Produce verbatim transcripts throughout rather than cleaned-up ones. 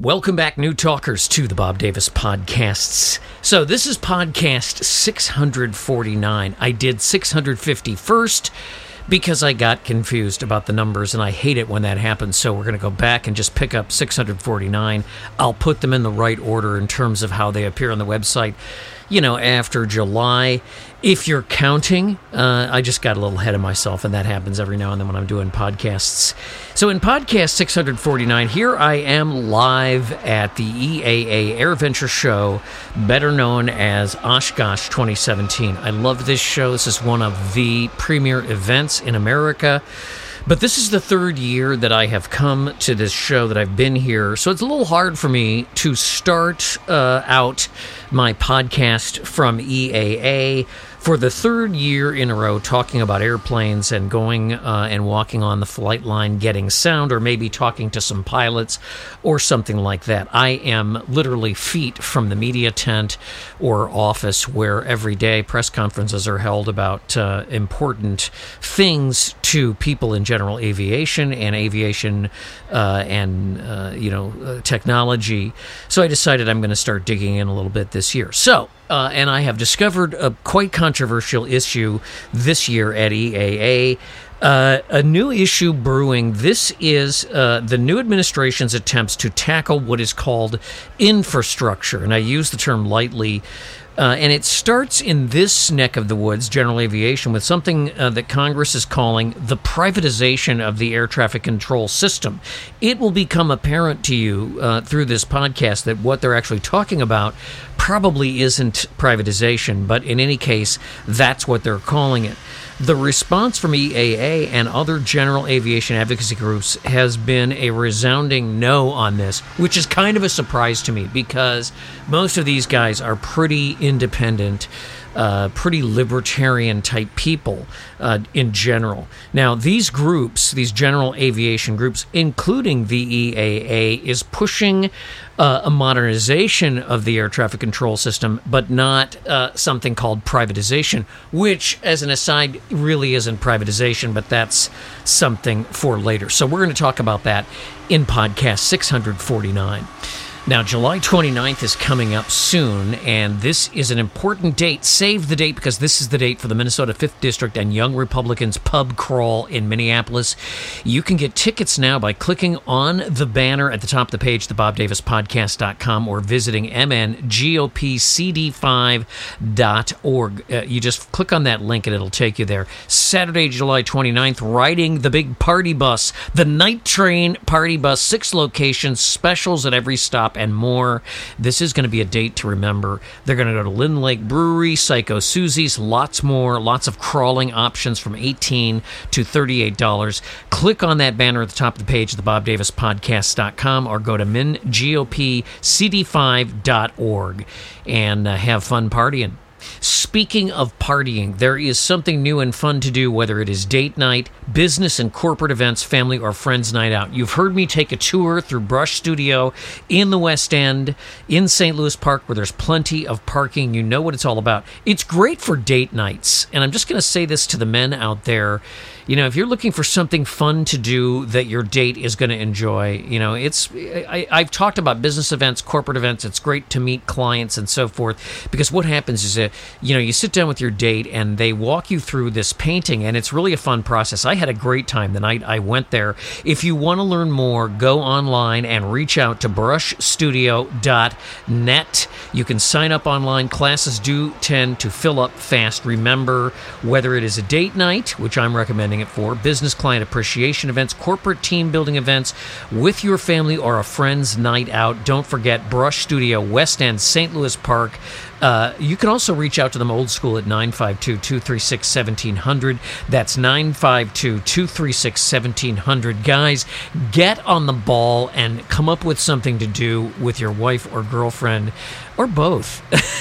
Welcome back, new talkers, to the Bob Davis Podcasts. So this is podcast six hundred forty-nine. I did six hundred fifty first because I got confused about the numbers, and I hate it when that happens. So we're going to go back and just pick up six hundred forty-nine. I'll put them in the right order in terms of how they appear on the website, you know, after July. If you're counting, uh, I just got a little ahead of myself, and that happens every now and then when I'm doing podcasts. So in podcast six hundred forty-nine, here I am live at the E A A AirVenture Show, better known as Oshkosh twenty seventeen. I love this show. This is one of the premier events in America. But this is the third year that I have come to this show, that I've been here. So it's a little hard for me to start uh, out my podcast from E A A for the third year in a row, talking about airplanes and going uh, and walking on the flight line, getting sound, or maybe talking to some pilots or something like that. I am literally feet from the media tent or office where every day press conferences are held about uh, important things to people in general aviation and aviation uh, and, uh, you know, uh, technology. So I decided I'm going to start digging in a little bit this year. So, Uh, and I have discovered a quite controversial issue this year at E A A. Uh, a new issue brewing. This is uh, the new administration's attempts to tackle what is called infrastructure. And I use the term lightly. Uh, and it starts in this neck of the woods, general aviation, with something uh, that Congress is calling the privatization of the air traffic control system. It will become apparent to you uh, through this podcast that what they're actually talking about probably isn't privatization, but in any case, that's what they're calling it. The response from E A A and other general aviation advocacy groups has been a resounding no on this, which is kind of a surprise to me because most of these guys are pretty independent, uh, pretty libertarian type people uh, in general. Now, these groups, these general aviation groups, including the E A A, is pushing Uh, a modernization of the air traffic control system, but not uh, something called privatization, which, as an aside, really isn't privatization, but that's something for later. So we're going to talk about that in podcast six hundred forty-nine. Now, July twenty-ninth is coming up soon, and this is an important date. Save the date, because this is the date for the Minnesota fifth District and Young Republicans Pub Crawl in Minneapolis. You can get tickets now by clicking on the banner at the top of the page, the bob davis podcast dot com, or visiting m n g o p c d five dot org. Uh, you just click on that link, and it'll take you there. Saturday, July twenty-ninth, riding the big party bus, the Night Train Party Bus, six locations, specials at every stop, and more. This is going to be a date to remember. They're going to go to Lynn Lake Brewery, Psycho Susie's, lots more, lots of crawling options from eighteen dollars to thirty-eight dollars. Click on that banner at the top of the page, the bob davis podcast dot com, or go to m n g o p c d five dot org and uh, have fun partying. Speaking of partying, there is something new and fun to do, whether it is date night, business and corporate events, family, or friends night out. You've heard me take a tour through Brush Studio in the West End, in Saint Louis Park, where there's plenty of parking. You know what it's all about. It's great for date nights, and I'm just going to say this to the men out there. You know, if you're looking for something fun to do that your date is going to enjoy, you know, it's, I, I've talked about business events, corporate events. It's great to meet clients and so forth, because what happens is that, you know, you sit down with your date and they walk you through this painting, and it's really a fun process. I had a great time the night I went there. If you want to learn more, go online and reach out to brush studio dot net. You can sign up online. Classes do tend to fill up fast. Remember, whether it is a date night, which I'm recommending it for, business client appreciation events, corporate team building events with your family, or a friend's night out, don't forget Brush Studio, West End, Saint Louis Park. Uh, you can also reach out to them old school at nine five two, two three six, one seven zero zero. That's nine five two, two three six, one seven zero zero. Guys, get on the ball and come up with something to do with your wife or girlfriend, or both.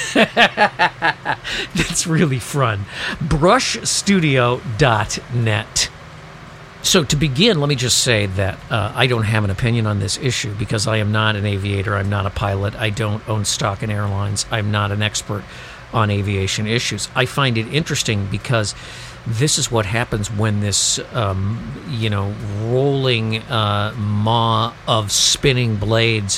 That's really fun. brush studio dot net. So to begin, let me just say that uh, I don't have an opinion on this issue because I am not an aviator. I'm not a pilot. I don't own stock in airlines. I'm not an expert on aviation issues. I find it interesting because this is what happens when this, um, you know, rolling uh, maw of spinning blades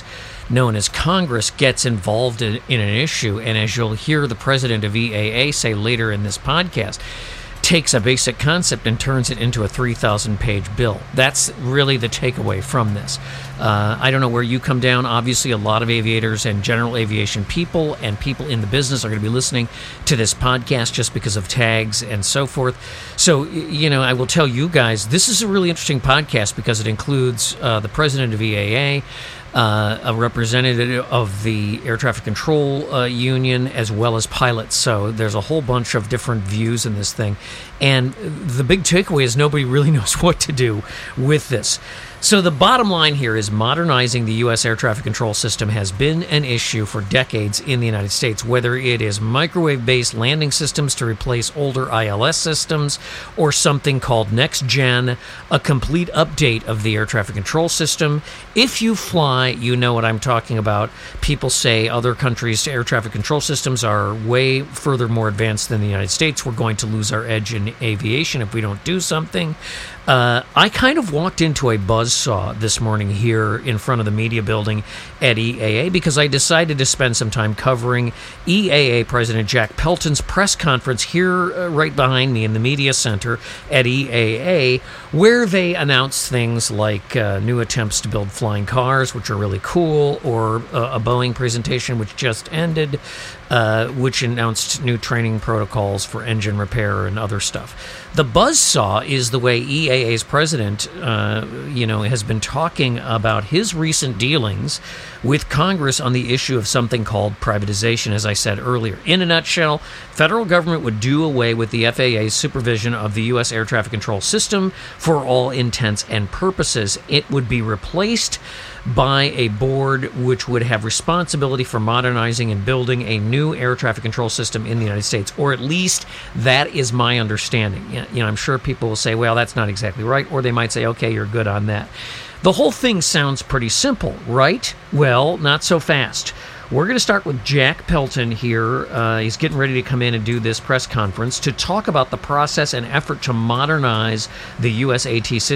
known as Congress gets involved in, in an issue, and as you'll hear the president of E A A say later in this podcast, takes a basic concept and turns it into a three thousand page bill. That's really the takeaway from this. Uh, I don't know where you come down. Obviously, a lot of aviators and general aviation people and people in the business are going to be listening to this podcast just because of tags and so forth. So, you know, I will tell you guys, this is a really interesting podcast because it includes uh, the president of E A A, Uh, a representative of the Air Traffic Control uh, Union, as well as pilots. So there's a whole bunch of different views in this thing. And the big takeaway is nobody really knows what to do with this. So the bottom line here is modernizing the U S air traffic control system has been an issue for decades in the United States, whether it is microwave-based landing systems to replace older I L S systems or something called Next Gen, a complete update of the air traffic control system. If you fly, you know what I'm talking about. People say other countries' air traffic control systems are way further more advanced than the United States. We're going to lose our edge in aviation if we don't do something. Uh, I kind of walked into a buzzsaw this morning here in front of the media building at E A A because I decided to spend some time covering E A A President Jack Pelton's press conference here uh, right behind me in the media center at E A A, where they announced things like uh, new attempts to build flying cars, which are really cool, or uh, a Boeing presentation which just ended, uh, which announced new training protocols for engine repair and other stuff. The buzzsaw is the way E A A's president, uh, you know, has been talking about his recent dealings with Congress on the issue of something called privatization, as I said earlier. In a nutshell, federal government would do away with the F A A's supervision of the U S air traffic control system for all intents and purposes. It would be replaced by a board which would have responsibility for modernizing and building a new air traffic control system in the United States, or at least that is my understanding. You know, I'm sure people will say, well, that's not exactly right, or they might say, okay, you're good on that. The whole thing sounds pretty simple, right? Well, not so fast. We're going to start with Jack Pelton here. Uh, he's getting ready to come in and do this press conference to talk about the process and effort to modernize the U S A T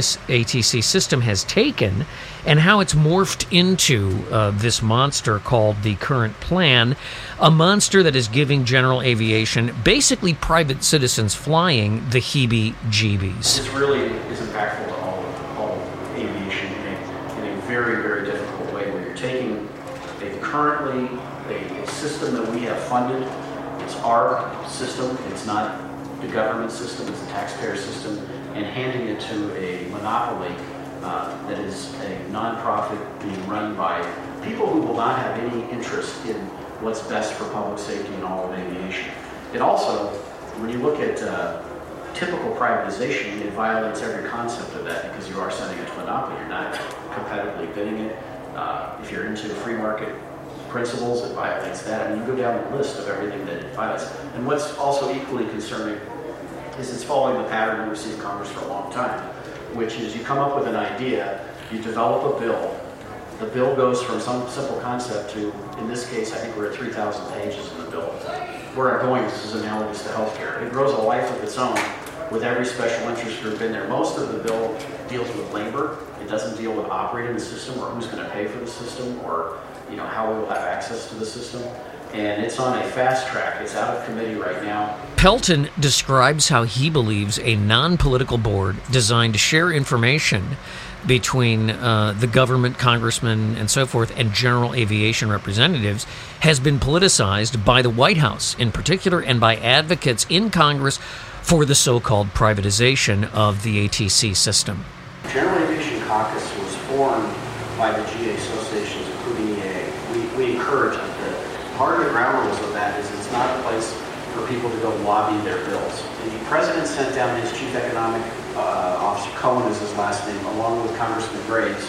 C system has taken and how it's morphed into uh, this monster called the current plan, a monster that is giving general aviation, basically private citizens flying, the heebie-jeebies. This really is impactful to all, all aviation in a, in a very, very difficult way where you're taking currently a, a system that we have funded. It's our system. It's not the government system. It's the taxpayer system, and handing it to a monopoly uh, that is a nonprofit being run by people who will not have any interest in what's best for public safety and all of aviation. It also, when you look at uh, typical privatization, it violates every concept of that because you are sending it to monopoly. You're not competitively bidding it. Uh, if you're into free market principles, it violates that. I mean, you go down the list of everything that it violates. And what's also equally concerning is it's following the pattern we've seen in Congress for a long time, which is you come up with an idea, you develop a bill, the bill goes from some simple concept to, in this case, I think we're at three thousand pages in the bill. Where I'm going, this is analogous to healthcare. It grows a life of its own with every special interest group in there. Most of the bill deals with labor. It doesn't deal with operating the system or who's going to pay for the system or you know, how we will have access to the system. And it's on a fast track. It's out of committee right now. Pelton describes how he believes a non-political board designed to share information between uh, the government, congressmen, and so forth, and general aviation representatives has been politicized by the White House in particular and by advocates in Congress for the so-called privatization of the A T C system. General Aviation Caucus was formed by the G A associations, including E A A. We, we encourage it. The part of the ground rules of that is it's not a place for people to go lobby their bills. The president sent down his chief economic uh, officer, Cohen is his last name, along with Congressman Graves,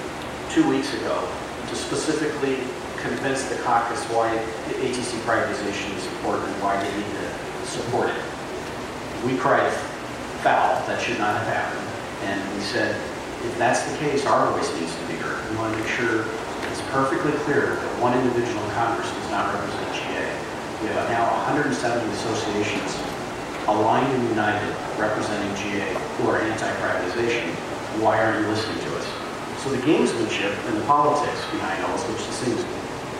two weeks ago to specifically convince the caucus why the A T C privatization is important and why they need to support it. We cried foul. That should not have happened. And we said, if that's the case, our voice needs to be heard. We want to make sure it's perfectly clear that one individual in Congress does not represent G A. We have now one hundred seventy associations aligned and united representing G A who are anti-privatization. Why aren't you listening to us? So the gamesmanship and the politics behind all this, which the single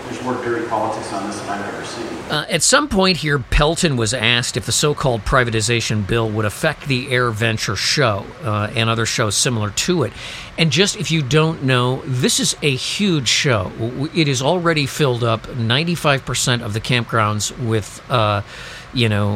there's more dirty politics on this than I've ever seen. Uh, at some point here, Pelton was asked if the so-called privatization bill would affect the AirVenture show uh, and other shows similar to it. And just if you don't know, this is a huge show. It is already filled up ninety-five percent of the campgrounds with... Uh, you know,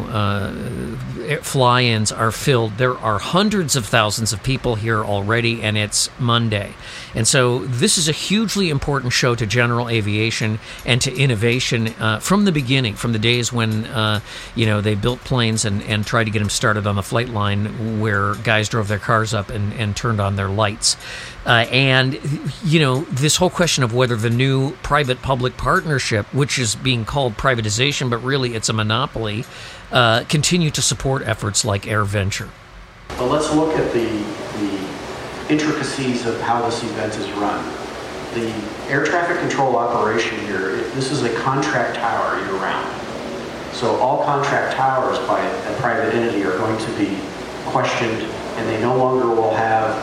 uh, fly-ins are filled. There are hundreds of thousands of people here already, and it's Monday. And so this is a hugely important show to general aviation and to innovation uh, from the beginning, from the days when, uh, you know, they built planes and, and tried to get them started on the flight line where guys drove their cars up and, and turned on their lights. Uh, and, you know, this whole question of whether the new private-public partnership, which is being called privatization, but really it's a monopoly, uh, continue to support efforts like AirVenture. But let's look at the, the intricacies of how this event is run. The air traffic control operation here, it, this is a contract tower year-round. So all contract towers by a private entity are going to be questioned, and they no longer will have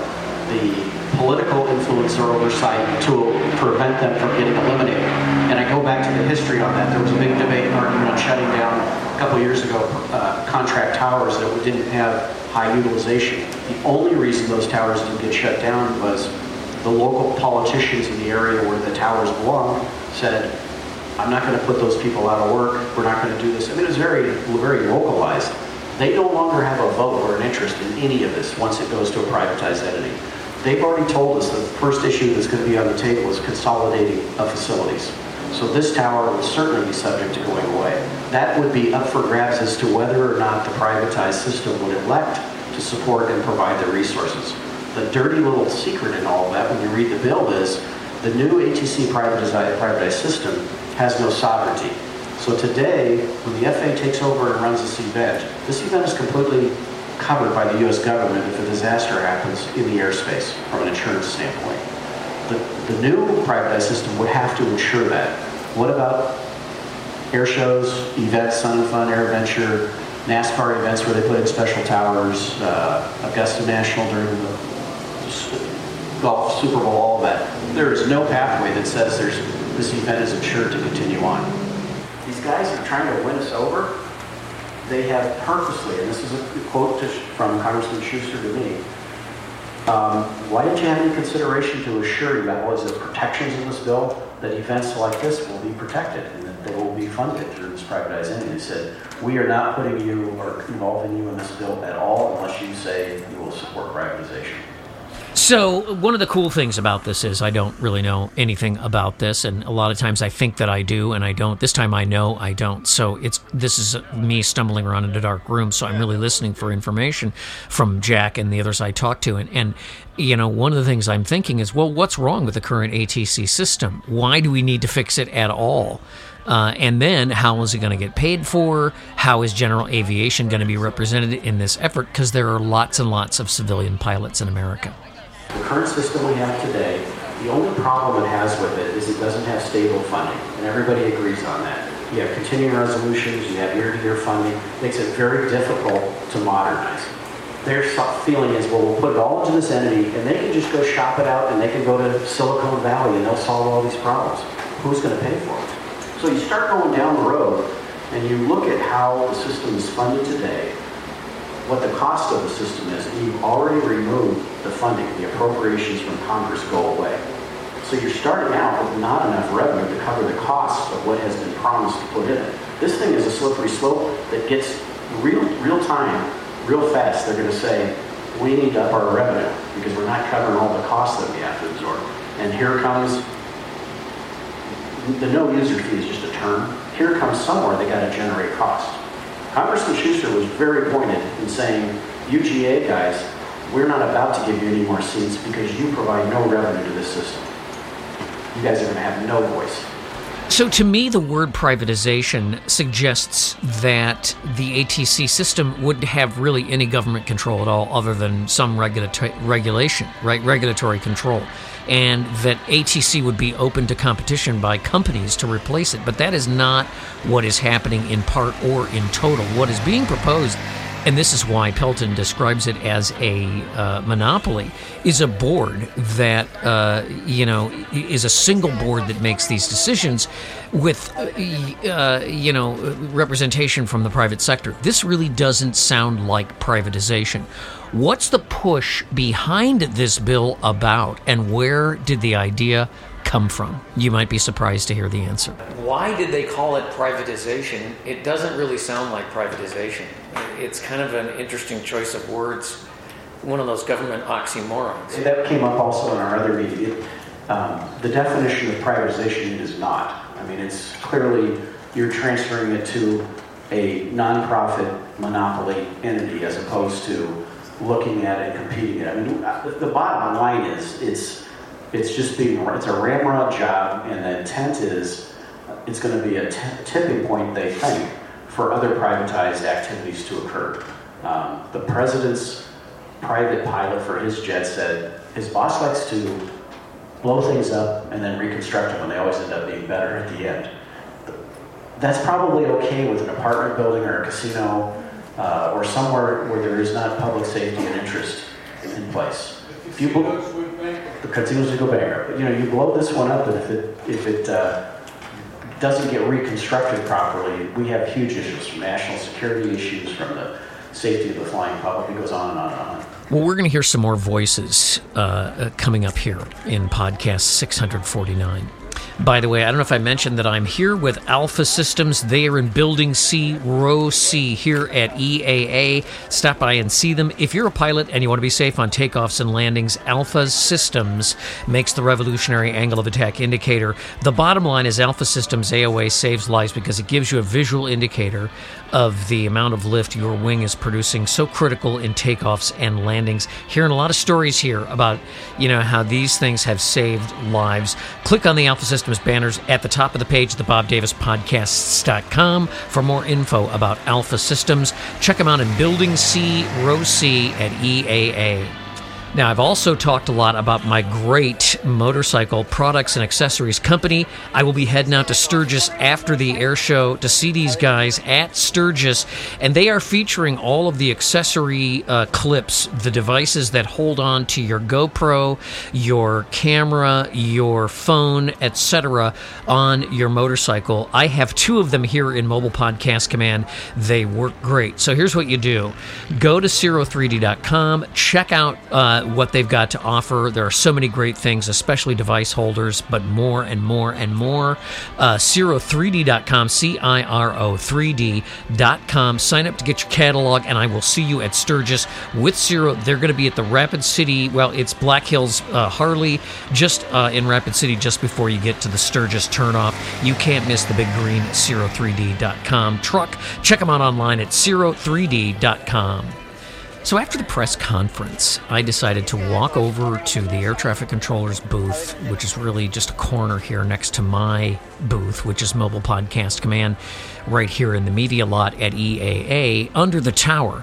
the political influence or oversight to prevent them from getting eliminated. And I go back to the history on that. There was a big debate and argument on shutting down a couple years ago uh, contract towers that didn't have high utilization. The only reason those towers didn't get shut down was the local politicians in the area where the towers belong said, I'm not going to put those people out of work. We're not going to do this. I mean, it was very, very localized. They no longer have a vote or an interest in any of this once it goes to a privatized entity. They've already told us that the first issue that's going to be on the table is consolidating of facilities. So this tower will certainly be subject to going away. That would be up for grabs as to whether or not the privatized system would elect to support and provide the resources. The dirty little secret in all of that, when you read the bill, is the new A T C privatized, privatized system has no sovereignty. So today, when the F A A takes over and runs this event, this event is completely covered by the U S government if a disaster happens in the airspace from an insurance standpoint. The, the new privatized system would have to ensure that. What about air shows, events, Sun and Fun, AirVenture, NASCAR events where they put in special towers, uh, Augusta National during the golf, Super Bowl, all of that. There is no pathway that says there's this event is insured to continue on. These guys are trying to win us over. They have purposely, and this is a quote to, from Congressman Schuster to me, um, why didn't you have any consideration to assure you that was the protections in this bill, that events like this will be protected and that they will be funded through this privatized entity? They said, we are not putting you or involving you in this bill at all unless you say you will support privatization. So one of the cool things about this is I don't really know anything about this, and a lot of times I think that I do, and I don't. This time I know I don't. So it's this is me stumbling around in a dark room, so I'm really listening for information from Jack and the others I talk to. And, and you know, one of the things I'm thinking is, well, what's wrong with the current A T C system? Why do we need to fix it at all? Uh, and then how is it going to get paid for? How is general aviation going to be represented in this effort? Because there are lots and lots of civilian pilots in America. The current system we have today, the only problem it has with it is it doesn't have stable funding, and everybody agrees on that. You have continuing resolutions, you have year-to-year funding, it makes it very difficult to modernize. Their feeling is, well, we'll put it all into this entity, and they can just go shop it out, and they can go to Silicon Valley, and they'll solve all these problems. Who's going to pay for it? So you start going down the road, and you look at how the system is funded today, what the cost of the system is, and you've already removed the funding, the appropriations from Congress go away. So you're starting out with not enough revenue to cover the cost of what has been promised to put in it. This thing is a slippery slope that gets real, real time, real fast. They're going to say, we need to up our revenue because we're not covering all the costs that we have to absorb. And here comes, the no user fee is just a term. Here comes somewhere they got to generate cost. Congressman Schuster was very pointed in saying, U G A guys, we're not about to give you any more seats because you provide no revenue to this system. You guys are going to have no voice. So to me, the word privatization suggests that the A T C system wouldn't have really any government control at all other than some regula- regulation, right? Regulatory control. And that A T C would be open to competition by companies to replace it. But that is not what is happening in part or in total. What is being proposed and this is why Pelton describes it as a uh, monopoly, is a board that, uh, you know, is a single board that makes these decisions with, uh, you know, representation from the private sector. This really doesn't sound like privatization. What's the push behind this bill about, and where did the idea come from? You might be surprised to hear the answer. Why did they call it privatization? It doesn't really sound like privatization. It's kind of an interesting choice of words, one of those government oxymorons. And that came up also in our other meeting. It, um, the definition of privatization it is not. I mean, it's clearly you're transferring it to a nonprofit monopoly entity as opposed to looking at it and competing at it. I mean, the bottom line is it's it's just being it's a ramrod job, and the intent is it's going to be a t- tipping point, they think, for other privatized activities to occur. Um, the president's private pilot for his jet said his boss likes to blow things up and then reconstruct them, and they always end up being better at the end. That's probably okay with an apartment building or a casino uh, or somewhere where there is not public safety and interest in place. If you blow, the casinos would go bankrupt. But, you know, you blow this one up, and if it if it uh, doesn't get reconstructed properly, we have huge issues, from national security issues, from the safety of the flying public. It goes on and on and on. Well, we're going to hear some more voices uh, coming up here in podcast six forty-nine. By the way, I don't know if I mentioned that I'm here with Alpha Systems. They are in Building C, Row C, here at E A A. Stop by and see them. If you're a pilot and you want to be safe on takeoffs and landings, Alpha Systems makes the revolutionary angle of attack indicator. The bottom line is Alpha Systems A O A saves lives because it gives you a visual indicator of the amount of lift your wing is producing, so critical in takeoffs and landings. Hearing a lot of stories here about, you know, how these things have saved lives. Click on the Alpha Systems banners at the top of the page at the bob davis podcasts dot com for more info about Alpha Systems. Check them out in Building C, Row C at E A A. Now, I've also talked a lot about my great motorcycle products and accessories company. I will be heading out to Sturgis after the air show to see these guys at Sturgis, and they are featuring all of the accessory uh, clips, the devices that hold on to your GoPro, your camera, your phone, et cetera on your motorcycle. I have two of them here in Mobile Podcast Command. They work great. So here's what you do. Go to Ciro three D dot com, check out uh, what they've got to offer. There are so many great things, especially device holders, but more and more and more. Uh, Ciro three D dot com, C I R O three D dot com. Sign up to get your catalog, and I will see you at Sturgis with Ciro. They're going to be at the Rapid City, well, it's Black Hills uh, Harley, just uh, in Rapid City, just before you get to the Sturgis turnoff. You can't miss the big green Ciro three D dot com truck. Check them out online at Ciro three D dot com. So after the press conference, I decided to walk over to the air traffic controller's booth, which is really just a corner here next to my booth, which is Mobile Podcast Command, right here in the media lot at E A A, under the tower,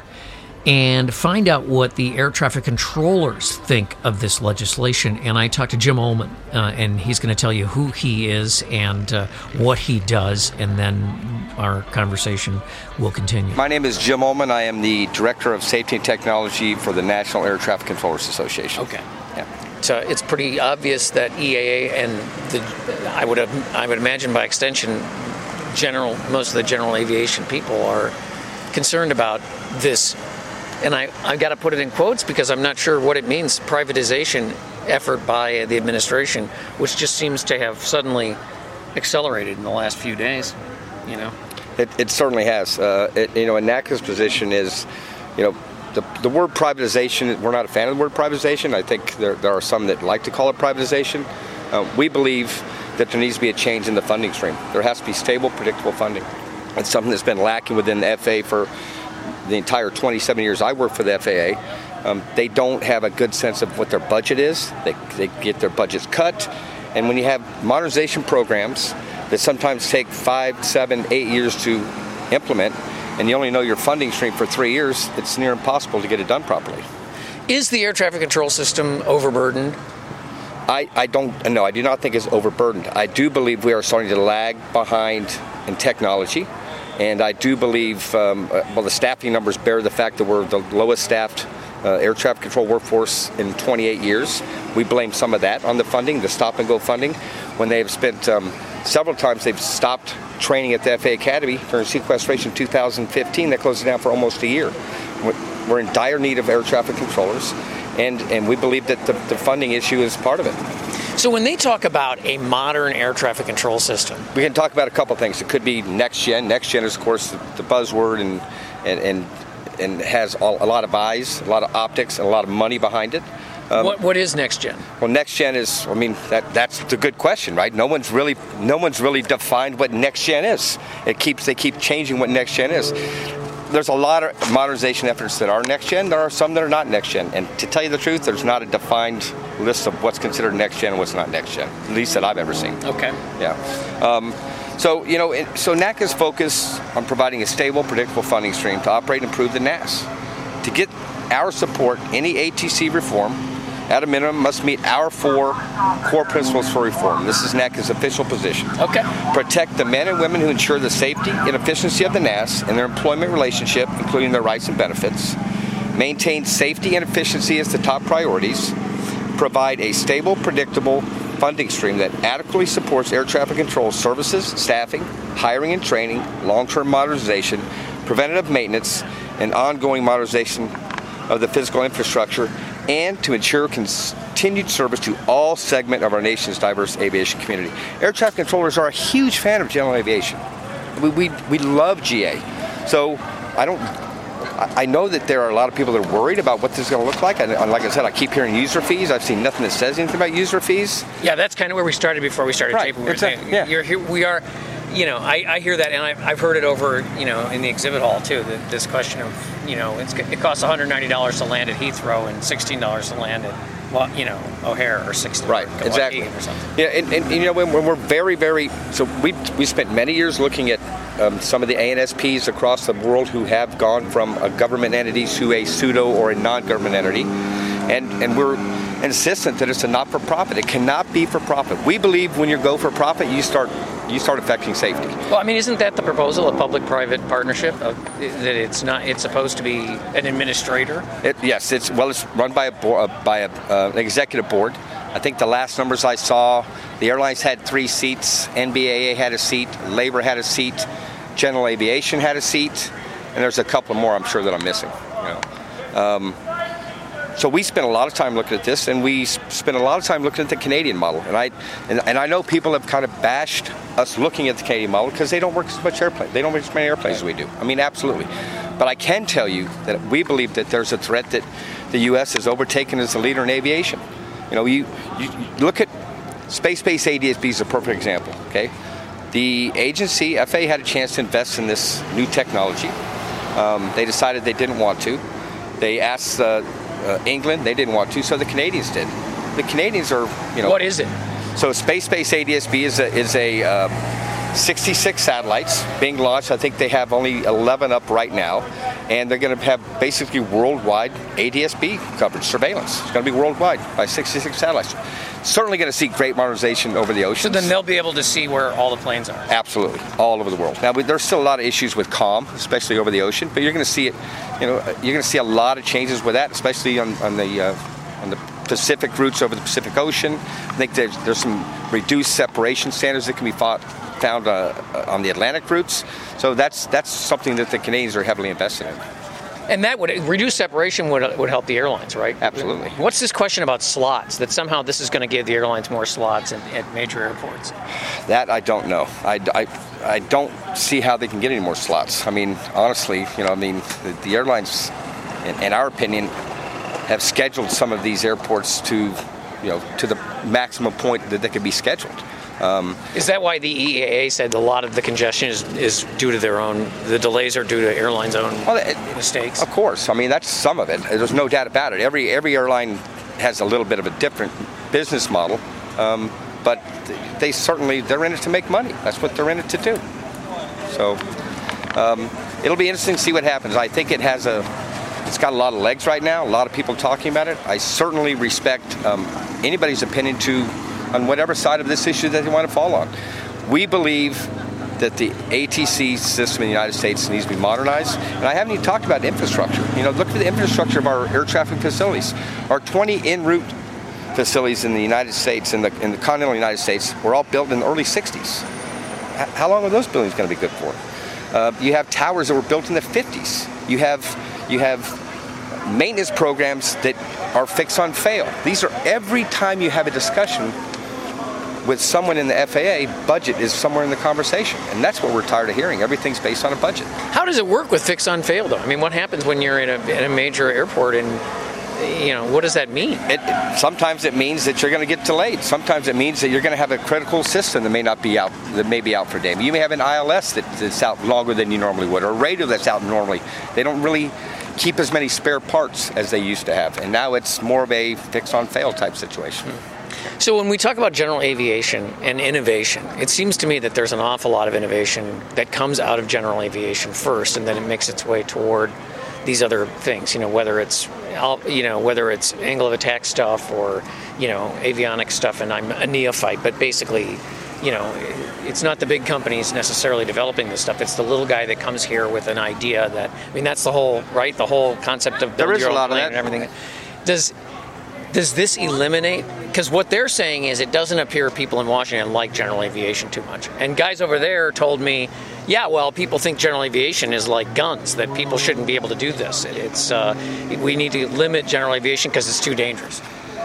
and find out what the air traffic controllers think of this legislation. And I talked to Jim Ullman, uh, and he's going to tell you who he is and uh, what he does, and then our conversation will continue. My name is Jim Ullman. I am the Director of Safety and Technology for the National Air Traffic Controllers Association. Okay. Yeah. So it's pretty obvious that E A A and the, I would have, I would imagine by extension, general most of the general aviation people are concerned about this. And I, I've got to put it in quotes because I'm not sure what it means, privatization effort by the administration, which just seems to have suddenly accelerated in the last few days, you know. It, it certainly has. Uh, it, you know, and NACA's position is, you know, the, the word privatization, we're not a fan of the word privatization. I think there, there are some that like to call it privatization. Uh, we believe that there needs to be a change in the funding stream. There has to be stable, predictable funding. It's something that's been lacking within the F A A for the entire twenty-seven years I worked for the F A A. Um, they don't have a good sense of what their budget is. They, they get their budgets cut. And when you have modernization programs that sometimes take five, seven, eight years to implement, and you only know your funding stream for three years, it's near impossible to get it done properly. Is the air traffic control system overburdened? I, I don't no, I do not think it's overburdened. I do believe we are starting to lag behind in technology. And I do believe, um, well, the staffing numbers bear the fact that we're the lowest staffed uh, air traffic control workforce in twenty-eight years. We blame some of that on the funding, the stop and go funding, when they have spent um, several times they've stopped training at the F A A Academy during sequestration in two thousand fifteen. That closed it down for almost a year. We're in dire need of air traffic controllers, and, and we believe that the, the funding issue is part of it. So when they talk about a modern air traffic control system, we can talk about a couple things. It could be next gen. Next gen is, of course, the, the buzzword, and and and, and has all, a lot of eyes, a lot of optics, and a lot of money behind it. Um, what what is next gen? Well, next gen is, I mean, that that's the good question, right? No one's really no one's really defined what next gen is. It keeps they keep changing what next gen is. There's a lot of modernization efforts that are next gen. There are some that are not next gen. And to tell you the truth, there's not a defined list of what's considered next gen and what's not next gen, at least that I've ever seen. Okay. Yeah. Um, so, you know, it, so NACA's focus on providing a stable, predictable funding stream to operate and improve the N A S. To get our support, any A T C reform, at a minimum, must meet our four core principles for reform. This is NACA's official position. Okay. Protect the men and women who ensure the safety and efficiency of the N A S and their employment relationship, including their rights and benefits. Maintain safety and efficiency as the top priorities. Provide a stable, predictable funding stream that adequately supports air traffic control services, staffing, hiring and training, long-term modernization, preventative maintenance, and ongoing modernization of the physical infrastructure, and to ensure continued service to all segment of our nation's diverse aviation community. Air traffic controllers are a huge fan of general aviation. We we, we love G A. So I don't. I know that there are a lot of people that are worried about what this is going to look like. And like I said, I keep hearing user fees. I've seen nothing that says anything about user fees. Yeah, that's kind of where we started before we started right. taping. We were exactly. saying, yeah. You're here, we are. You know, I, I hear that, and I've, I've heard it over, you know, in the exhibit hall, too, the, this question of, you know, it's, it costs one hundred ninety dollars to land at Heathrow and sixteen dollars to land at, well, you know, O'Hare, or sixty dollars right, exactly. or something. Yeah, and, and, you know, when, when we're very, very, so we we spent many years looking at um, some of the A N S Ps across the world who have gone from a government entity to a pseudo or a non-government entity, and, and we're insistent that it's a not-for-profit. It cannot be for profit. We believe when you go for profit, you start you start affecting safety. Well, I mean, isn't that the proposal of public-private partnership? Of, that it's not, it's supposed to be an administrator? It, yes, it's well, it's run by a board, uh, by a, uh, an executive board. I think the last numbers I saw, the airlines had three seats, N B A A had a seat, Labor had a seat, General Aviation had a seat, and there's a couple more I'm sure that I'm missing. You know. Um, So we spent a lot of time looking at this, and we spent a lot of time looking at the Canadian model. And I and, and I know people have kind of bashed us looking at the Canadian model because they don't work as much airplane. They don't work as many airplanes as we do. I mean, absolutely. But I can tell you that we believe that there's a threat that the U S has overtaken as the leader in aviation. You know, you, you, you look at space-based A D S B is a perfect example. Okay, the agency F A A had a chance to invest in this new technology. Um, they decided they didn't want to. They asked. Uh, Uh, England, they didn't want to, so the Canadians did. The Canadians are, you know. What is it? So space-based A D S B is a, is a uh, sixty-six satellites being launched. I think they have only eleven up right now, and they're going to have basically worldwide A D S B coverage, surveillance. It's going to be worldwide by sixty-six satellites. Certainly going to see great modernization over the oceans. So then they'll be able to see where all the planes are. Absolutely, all over the world. Now, there's still a lot of issues with comm, especially over the ocean, but you're going to see it. You know, you're going to see a lot of changes with that, especially on, on the uh, on the Pacific routes over the Pacific Ocean. I think there's there's some reduced separation standards that can be fought, found uh, on the Atlantic routes. So that's that's something that the Canadians are heavily invested in. And that would reduce separation would would help the airlines, right? Absolutely. What's this question about slots? That somehow this is going to give the airlines more slots at, at major airports? That I don't know. I, I, I don't see how they can get any more slots. I mean, honestly, you know, I mean, the, the airlines, in, in our opinion, have scheduled some of these airports to, you know, to the maximum point that they could be scheduled. Um, is that why the E A A said a lot of the congestion is, is due to their own, the delays are due to airlines' own well, it, mistakes? Of course. I mean, that's some of it. There's no doubt about it. Every every airline has a little bit of a different business model, um, but they certainly, they're in it to make money. That's what they're in it to do. So um, it'll be interesting to see what happens. I think it has a, it's got a lot of legs right now, a lot of people talking about it. I certainly respect um, anybody's opinion to on whatever side of this issue that they want to fall on. We believe that the A T C system in the United States needs to be modernized. And I haven't even talked about infrastructure. You know, look at the infrastructure of our air traffic facilities. Our twenty en route facilities in the United States, in the, in the continental United States, were all built in the early sixties. H- how long are those buildings going to be good for? Uh, you have towers that were built in the fifties. You have, you have maintenance programs that are fix on fail. These are, every time you have a discussion with someone in the F A A, budget is somewhere in the conversation. And that's what we're tired of hearing. Everything's based on a budget. How does it work with fix on fail, though? I mean, what happens when you're in a, in a major airport, and, you know, what does that mean? It, sometimes it means that you're going to get delayed. Sometimes it means that you're going to have a critical system that may not be out, that may be out for a day. You may have an I L S that, that's out longer than you normally would, or a radio that's out normally. They don't really keep as many spare parts as they used to have. And now it's more of a fix on fail type situation. Hmm. So when we talk about general aviation and innovation, it seems to me that there's an awful lot of innovation that comes out of general aviation first, and then it makes its way toward these other things. You know, whether it's you know whether it's angle of attack stuff or you know avionics stuff. And I'm a neophyte, but basically, you know, it's not the big companies necessarily developing this stuff. It's the little guy that comes here with an idea that. I mean, that's the whole right. The whole concept of build there is your a own lot plane of that. and everything. Does Does this eliminate, because what they're saying is it doesn't appear people in Washington like general aviation too much. And guys over there told me, yeah, well, people think general aviation is like guns, that people shouldn't be able to do this. It's uh, we need to limit general aviation because it's too dangerous.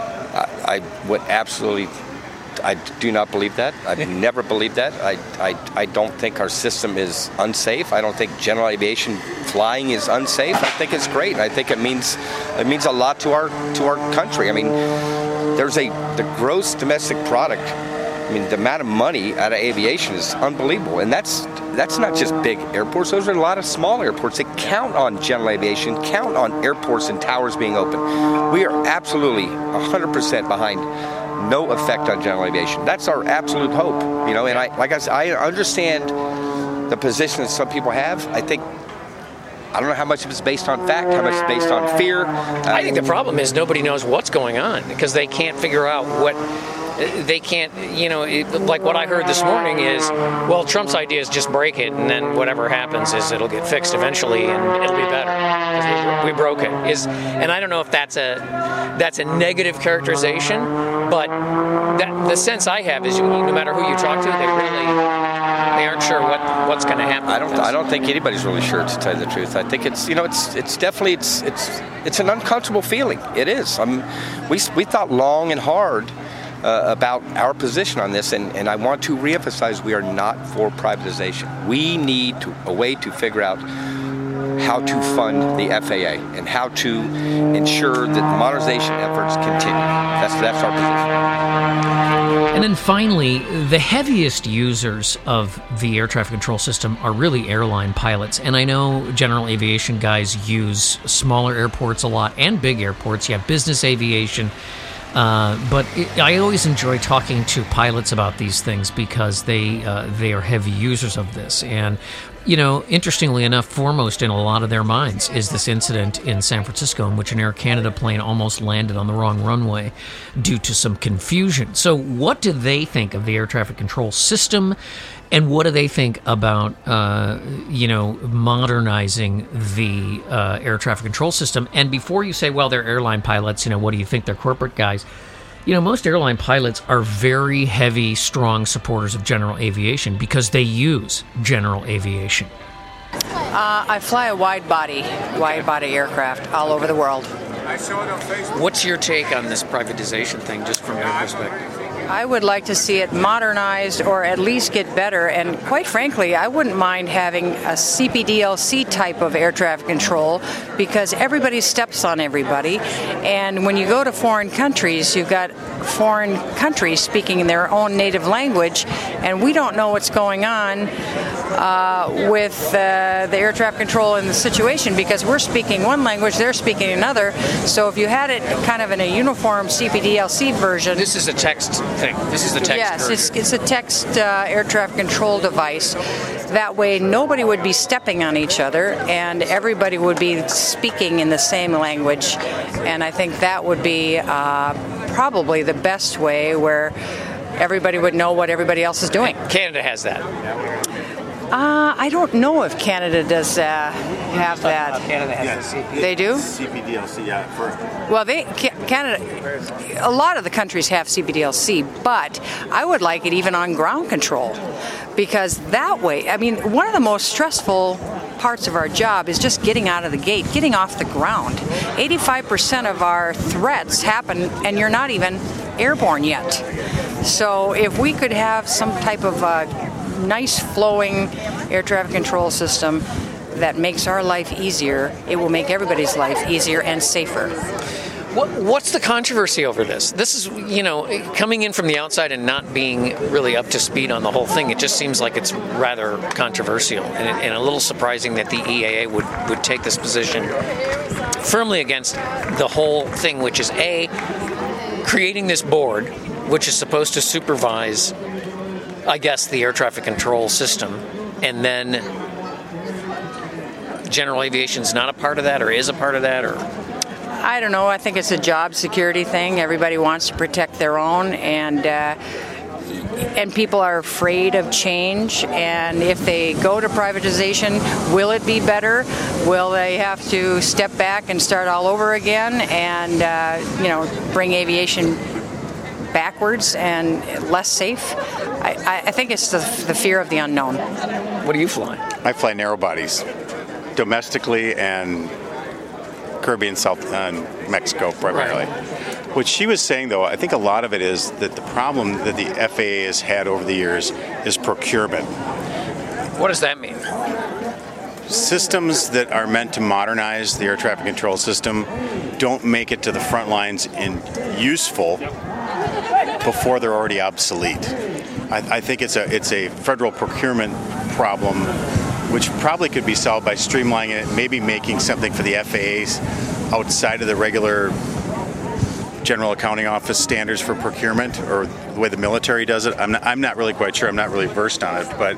I, I would absolutely, I do not believe that. I've never believed that. I, I, I don't think our system is unsafe. I don't think general aviation flying is unsafe. I think it's great. I think it means it means a lot to our to our country. I mean, there's a the gross domestic product. I mean, the amount of money out of aviation is unbelievable, and that's that's not just big airports. Those are a lot of small airports that count on general aviation, count on airports and towers being open. We are absolutely one hundred percent behind. No effect on general aviation. That's our absolute hope, you know. And I, like I said, I understand the position that some people have. I think I don't know how much of it's based on fact, how much is based on fear. Uh, I think the problem is nobody knows what's going on because they can't figure out what. They can't, you know, it, like what I heard this morning is, well, Trump's idea is just break it, and then whatever happens is it'll get fixed eventually, and it'll be better because we, we broke it. Is, and I don't know if that's a that's a negative characterization, but that, the sense I have is, no matter who you talk to, they really they aren't sure what, what's going to happen. I don't I don't think anybody's really sure, to tell you the truth. I think it's you know it's it's definitely it's it's it's an uncomfortable feeling. It is. I mean, we we thought long and hard. Uh, about our position on this, and, and I want to reemphasize we are not for privatization. We need to, a way to figure out how to fund the F A A and how to ensure that the modernization efforts continue. That's that's our position. And then finally, the heaviest users of the air traffic control system are really airline pilots. And I know general aviation guys use smaller airports a lot and big airports. You have business aviation. Uh, but it, I always enjoy talking to pilots about these things because they uh, they are heavy users of this. And, you know, interestingly enough, foremost in a lot of their minds is this incident in San Francisco in which an Air Canada plane almost landed on the wrong runway due to some confusion. So what do they think of the air traffic control system? And what do they think about, uh, you know, modernizing the uh, air traffic control system? And before you say, well, they're airline pilots, you know, what do you think? They're corporate guys. You know, most airline pilots are very heavy, strong supporters of general aviation because they use general aviation. Uh, I fly a wide-body, wide-body aircraft all over the world. What's your take on this privatization thing, just from your perspective? I would like to see it modernized or at least get better. And quite frankly, I wouldn't mind having a C P D L C type of air traffic control because everybody steps on everybody. And when you go to foreign countries, you've got foreign countries speaking in their own native language, and we don't know what's going on uh, with uh, the air traffic control in the situation because we're speaking one language, they're speaking another. So if you had it kind of in a uniform C P D L C version... This is a text thing. This is the text Yes, version. it's, it's a text uh, air traffic control device. That way nobody would be stepping on each other and everybody would be speaking in the same language. And I think that would be uh, probably the best way where everybody would know what everybody else is doing. Canada has that. Uh, I don't know if Canada does uh, have that. Canada has Yeah. the C P. They do? C P D L C, yeah, for Well, they Ca- Canada, a lot of the countries have C P D L C, but I would like it even on ground control, because that way, I mean, one of the most stressful parts of our job is just getting out of the gate, getting off the ground. eighty-five percent of our threats happen, and you're not even airborne yet. So if we could have some type of uh, nice flowing air traffic control system that makes our life easier, it will make everybody's life easier and safer. What, what's the controversy over this? This is, you know, coming in from the outside and not being really up to speed on the whole thing, it just seems like it's rather controversial and, and a little surprising that the E A A would, would take this position firmly against the whole thing, which is A, creating this board, which is supposed to supervise, I guess, the air traffic control system, and then general aviation's not a part of that, or is a part of that, or... I don't know. I think it's a job security thing. Everybody wants to protect their own, and uh, and people are afraid of change. And if they go to privatization, will it be better? Will they have to step back and start all over again, and uh, you know, bring aviation backwards and less safe? I, I think it's the, the fear of the unknown. What do you fly? I fly narrow bodies, domestically and Caribbean, South, and Mexico primarily. Right. What she was saying, though, I think a lot of it is that the problem that the F A A has had over the years is procurement. What does that mean? Systems that are meant to modernize the air traffic control system don't make it to the front lines in useful before they're already obsolete. I, I think it's a it's a federal procurement problem, which probably could be solved by streamlining it, maybe making something for the F A As outside of the regular General Accounting Office standards for procurement, or the way the military does it. I'm not, I'm not really quite sure. I'm not really versed on it, but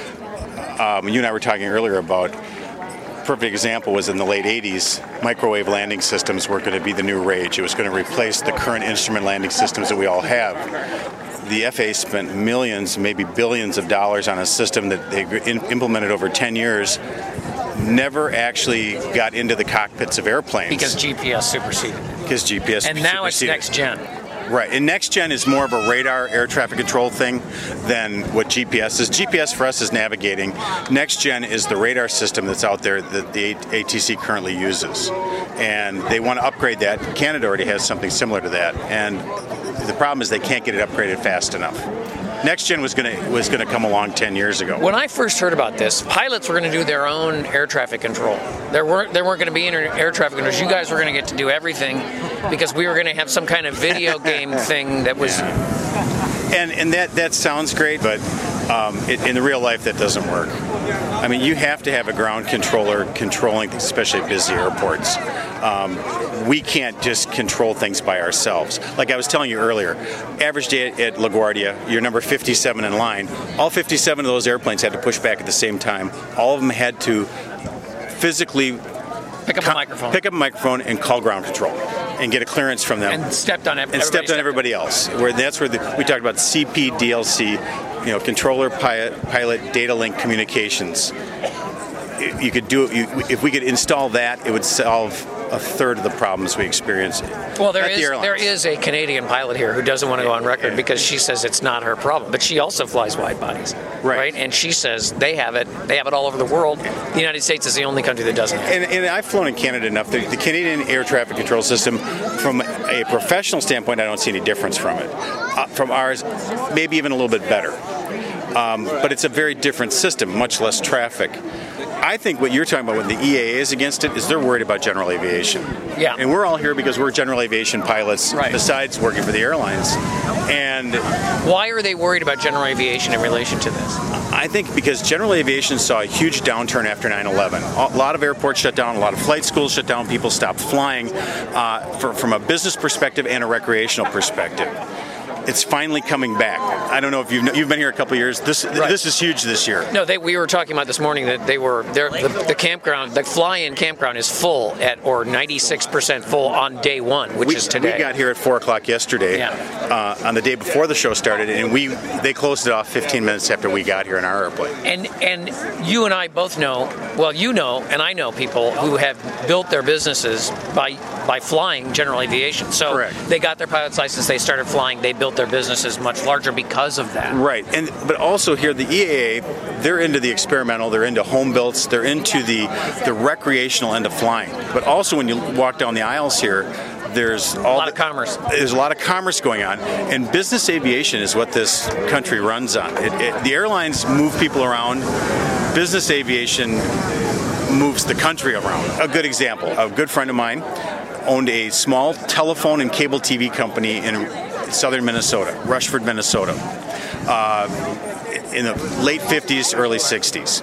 um, you and I were talking earlier about, perfect example was in the late eighties, microwave landing systems were going to be the new rage. It was going to replace the current instrument landing systems that we all have. The F A A spent millions, maybe billions of dollars on a system that they in, implemented over ten years, never actually got into the cockpits of airplanes. Because G P S superseded. Because G P S And now it's superseded. next gen. Right, and next gen is more of a radar air traffic control thing than what G P S is. G P S for us is navigating. Next gen is the radar system that's out there that the A T C currently uses. And they want to upgrade that. Canada already has something similar to that. And the problem is they can't get it upgraded fast enough. Next gen was going to was going to come along ten years ago. When I first heard about this, pilots were going to do their own air traffic control. There weren't there weren't going to be any air traffic controllers. You guys were going to get to do everything because we were going to have some kind of video game thing that was. Yeah. And and that that sounds great, but um, it, in the real life that doesn't work. I mean, you have to have a ground controller controlling, especially at busy airports. Um, we can't just control things by ourselves. Like I was telling you earlier, average day at, at LaGuardia, you're number fifty-seven in line. All fifty-seven of those airplanes had to push back at the same time. All of them had to physically Pick up co- a microphone. pick up a microphone and call ground control and get a clearance from them. And stepped on ev- and stepped on everybody else. Where that's where the, we talked about C P D L C, you know, controller pilot, pilot data link communications. You could do it. You, if we could install that, it would solve a third of the problems we experience. Well, there at is the airlines. there is a Canadian pilot here who doesn't want to go on record because she says it's not her problem, but she also flies wide bodies, Right. And she says they have it. They have it all over the world. The United States is the only country that doesn't have it. And, and I've flown in Canada enough. The, the Canadian air traffic control system, from a professional standpoint, I don't see any difference from it. Uh, from ours, maybe even a little bit better. Um, but it's a very different system, much less traffic. I think what you're talking about when the E A A is against it is they're worried about general aviation. Yeah. And we're all here because we're general aviation pilots, Right. besides working for the airlines. And Why are they worried about general aviation in relation to this? I think because general aviation saw a huge downturn after nine eleven. A lot of airports shut down, a lot of flight schools shut down, people stopped flying uh, for, from a business perspective and a recreational perspective. it's finally coming back. I don't know if you've you've been here a couple of years. This Right. this is huge this year. No, they, we were talking about this morning that they were they're, the, the campground, the fly-in campground is full at or ninety-six percent full on day one, which we, is today. We got here at four o'clock yesterday, Yeah. uh, on the day before the show started, and we they closed it off fifteen minutes after we got here in our airplane. And and you and I both know, well, you know, and I know people who have built their businesses by by flying general aviation. So Correct. they got their pilot's license, they started flying, they built their businesses much larger because of that. Right, and but also here the E A A, they're into the experimental, they're into home builds, they're into the the recreational end of flying. But also when you walk down the aisles here, there's all A lot the, of commerce. There's a lot of commerce going on, and business aviation is what this country runs on. It, it, the airlines move people around. Business aviation moves the country around. A good example: a good friend of mine owned a small telephone and cable T V company in southern Minnesota, Rushford, Minnesota, uh, in the late fifties, early sixties.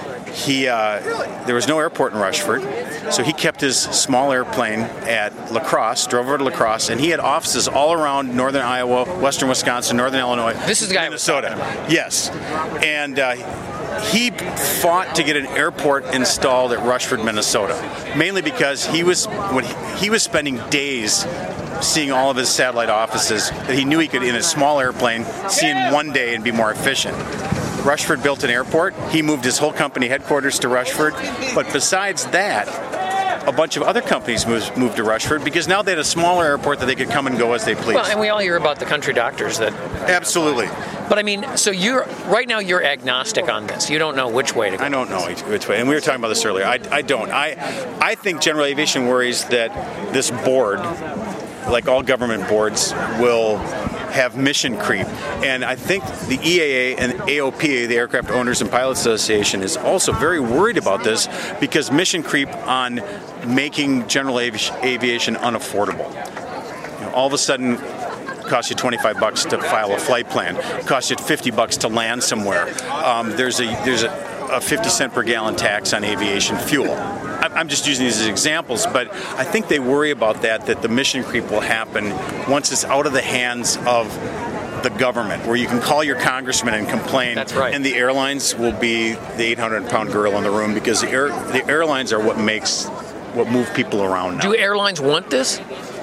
He uh, there was no airport in Rushford, so he kept his small airplane at La Crosse, drove over to La Crosse, and he had offices all around northern Iowa, western Wisconsin, northern Illinois. This is the guy I was Minnesota. Yes, and uh, he fought to get an airport installed at Rushford, Minnesota, mainly because he was when he, he was spending days seeing all of his satellite offices that he knew he could, in a small airplane, see in one day and be more efficient. Rushford built an airport. He moved his whole company headquarters to Rushford. But besides that, a bunch of other companies moved, moved to Rushford because now they had a smaller airport that they could come and go as they pleased. Well, and we all hear about the country doctors that. Absolutely. But I mean, so you're right now you're agnostic on this. You don't know which way to go. I don't know which way. And we were talking about this earlier. I, I don't. I I think General Aviation worries that this board, like all government boards, will have mission creep. And I think the E A A and A O P A, the Aircraft Owners and Pilots Association, is also very worried about this because mission creep on making general avi- aviation unaffordable. You know, all of a sudden, it costs you twenty-five bucks to file a flight plan. It costs you fifty bucks to land somewhere. Um, there's a there's a, a fifty cent per gallon tax on aviation fuel. I'm just using these as examples, but I think they worry about that, that the mission creep will happen once it's out of the hands of the government, where you can call your congressman and complain. That's right. And the airlines will be the eight hundred pound gorilla in the room because the, air, the airlines are what makes, what move people around now. Do airlines want this?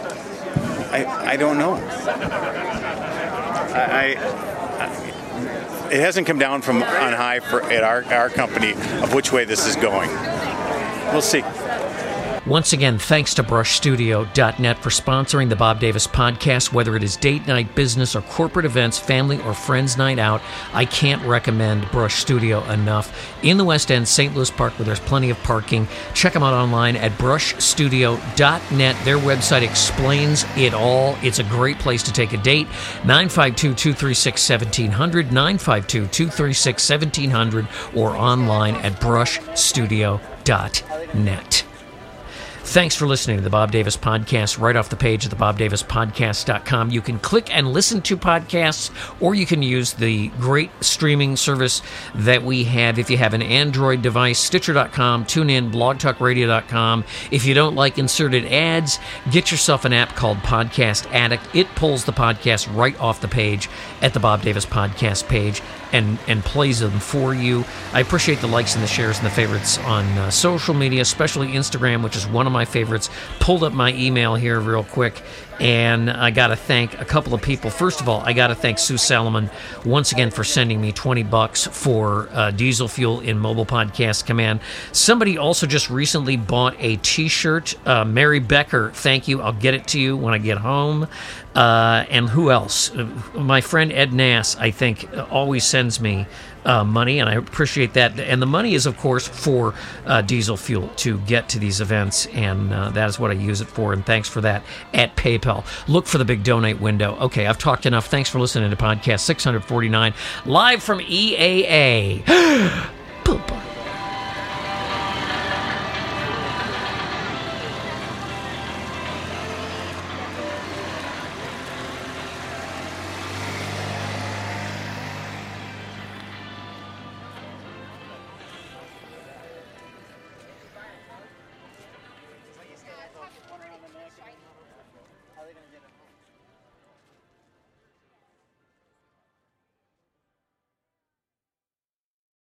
I, I don't know. I, I, it hasn't come down from on high for at our, our company of which way this is going. We'll see. Once again, thanks to brush studio dot net for sponsoring the Bob Davis podcast. Whether it is date night, business, or corporate events, family or friends night out, I can't recommend Brush Studio enough. In the West End, Saint Louis Park, where there's plenty of parking. Check them out online at brush studio dot net. Their website explains it all. It's a great place to take a date. nine five two, two three six, one seven zero zero, nine five two, two three six, one seven zero zero, or online at brush studio dot net. Thanks for listening to the Bob Davis Podcast right off the page at the bob davis podcast dot com. You can click and listen to podcasts, or you can use the great streaming service that we have if you have an Android device, Stitcher dot com, TuneIn, blog talk radio dot com. If you don't like inserted ads, get yourself an app called Podcast Addict. It pulls the podcast right off the page at the Bob Davis Podcast page and, and plays them for you. I appreciate the likes and the shares and the favorites on uh, social media, especially Instagram, which is one of my favorites. Pulled up my email here real quick, and I got to thank a couple of people. First of all, I got to thank Sue Salomon once again for sending me twenty bucks for uh, diesel fuel in Mobile Podcast Command. Somebody also just recently bought a t-shirt. Uh, Mary Becker, thank you. I'll get it to you when I get home. Uh, and who else? Uh, my friend Ed Nass, I think, always sends me uh, money, and I appreciate that. And the money is, of course, for uh, diesel fuel to get to these events, and uh, that is what I use it for, and thanks for that at PayPal. Look for the big donate window. Okay, I've talked enough. Thanks for listening to Podcast six forty-nine, live from E A A. Bye-bye.